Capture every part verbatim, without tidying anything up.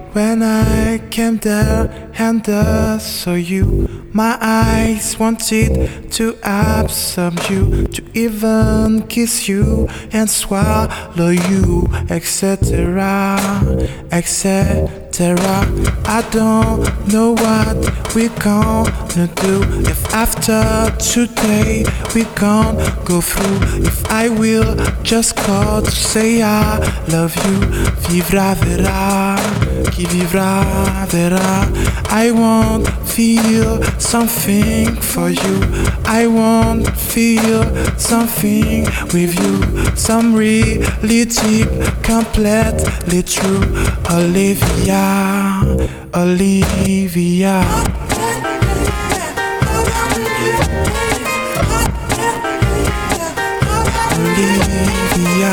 when I came there and I saw you. My eyes wanted to absorb you, to even kiss you and swallow you, et cetera, et cetera. I don't know what we're gonna do if after today we can't go through. If I will just call to say I love you. Vivra verra, qui vivra verra. I won't feel something for you. I won't feel something with you. Some really deep, completely true. Olivia, Olivia. Olivia.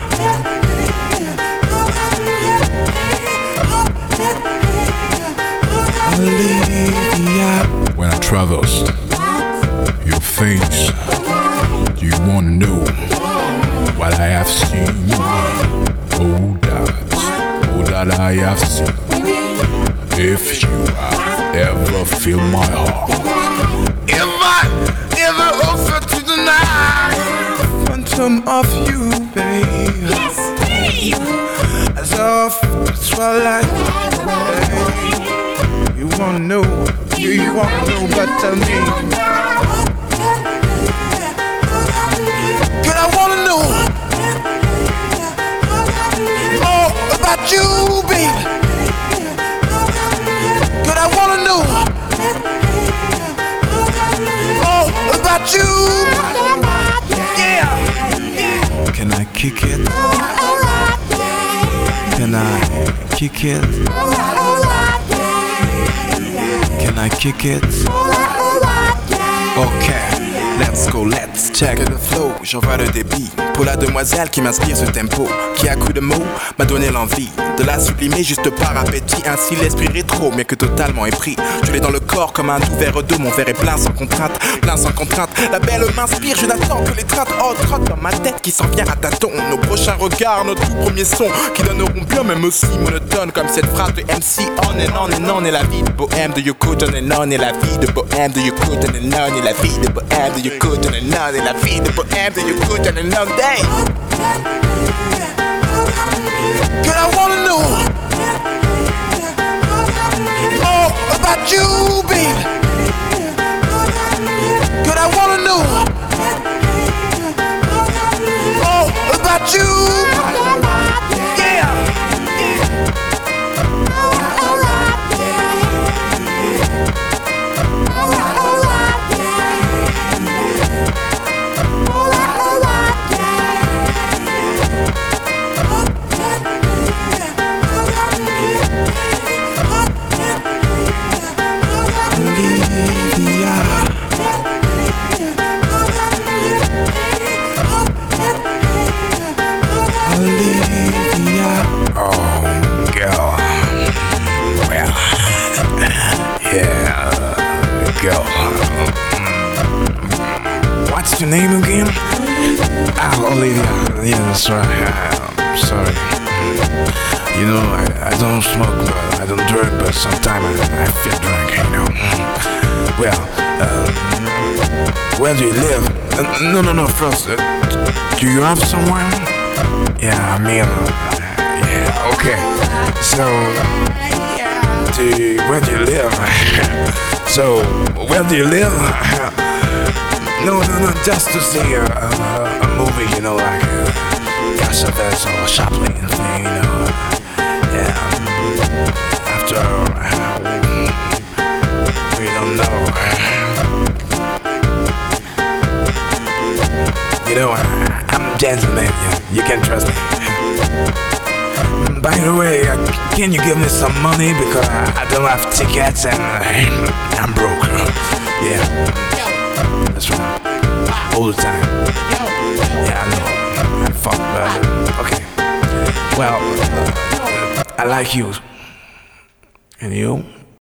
Olivia. When I traversed your face, you wanna know what I have seen. Oh, that, oh, that I have seen. If you have ever feel my heart, If I ever offer to deny phantom of you, babe. Yes, babe. As of twilight, babe. You wanna know, you, you wanna know, but tell me. Girl, I wanna know all about you, baby. Girl, I wanna know all about you. Yeah. Can I kick it? Can I kick it? Can I kick it? Okay, let's go, let's check the flow. J'envoie le débit pour la demoiselle qui m'inspire ce tempo, qui à coup de mots m'a donné l'envie de la sublimer juste par appétit. Ainsi l'esprit rétro, mais que totalement épris. Je l'ai dans le corps comme un doux verre d'eau. Mon verre est plein sans contrainte, plein sans contrainte. La belle m'inspire, je n'attends que l'étreinte. Oh, trotte dans ma tête qui s'en vient à tâtons. Nos prochains regards, nos tout premiers sons qui donneront bien, même aussi monotone comme cette phrase de M C. On and on and on, et la vie de bohème de Yoko on and on, et la vie de bohème de Yoko on and on, et la vie de bohème de Yoko on and on, et la vie de bohème de Yoko on and on. Day. Girl, I wanna know all about you, baby. Girl, I wanna know all about you. Yeah. What's your name again? Ah, Olivia. Yeah, that's right. I'm sorry. You know, I, I don't smoke, but I don't drink, but sometimes I, I feel drunk, you know. Well, uh, where do you live? Uh, no, no, no, first, uh, do you have someone? Yeah, I mean, uh, yeah, okay. So, do you, where do you live? So, where do you live? No, no, no, just to see a, a, a movie, you know, like uh, Cassavetes or Chaplin thing, you know. Yeah. After uh, we don't know. You know, I, I'm a gentleman. You, you can trust me. By the way, uh, can you give me some money because I, I don't have tickets and uh, I'm broke. Yeah. That's right. All the time. Yeah, I know. I fuck, but okay. Well, uh, I like you. And you?